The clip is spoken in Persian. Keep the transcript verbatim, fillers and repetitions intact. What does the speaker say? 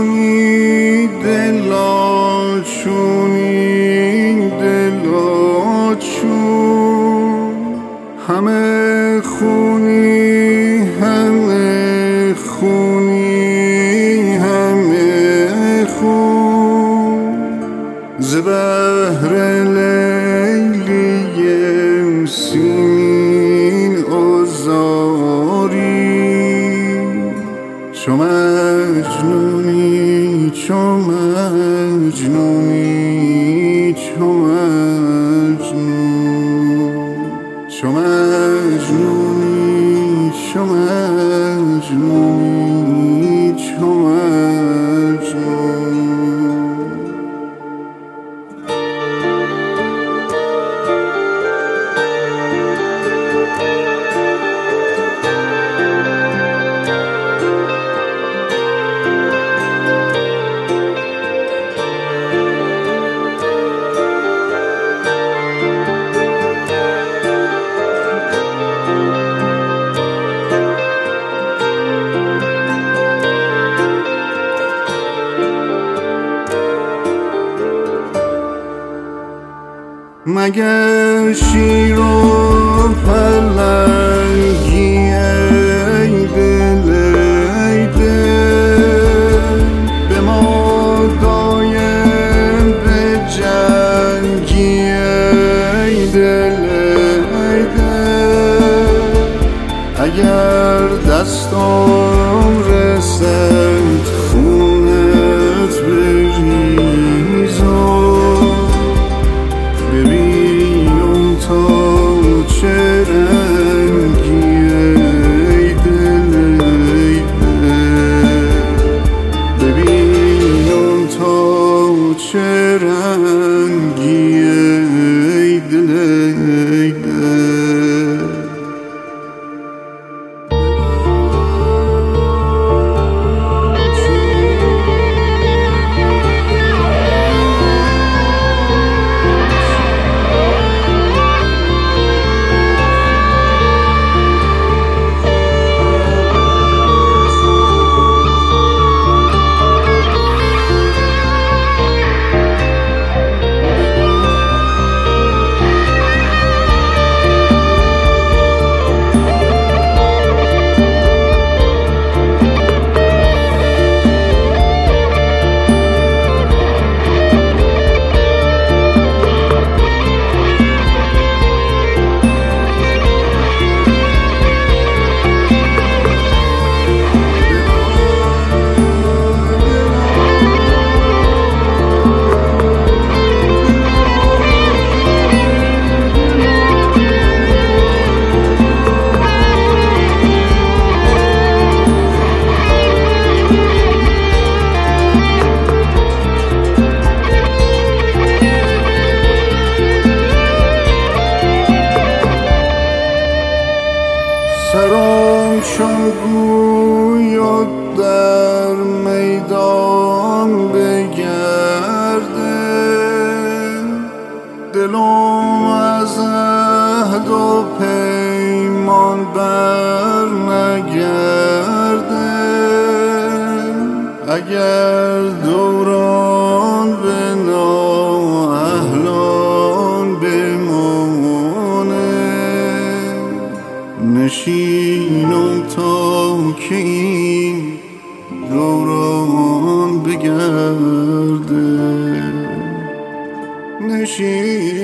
چونی دلا چونی دلا چون همه خونی همه خونی همه خون ز بهر لیلی سیمین آزاری چو مجنونی چو مجنونی چو مجنون چو مجنونی چو مجنونی چو مجنون مگر شیر و پلنگی ای دل ای دل به ما دایم به جنگی ای دل ای دل اگر دستم رسد خونت بریزم چه رنگی ای دل ای دل ببینم تا چه رنگی ای دل ای دل سرم چون گویا در میدان بگرده دلم از عهد و پیمان بر نگرده اگر دوران به نااهلان بمانه نشینم تا که این دوران بگرده نشینم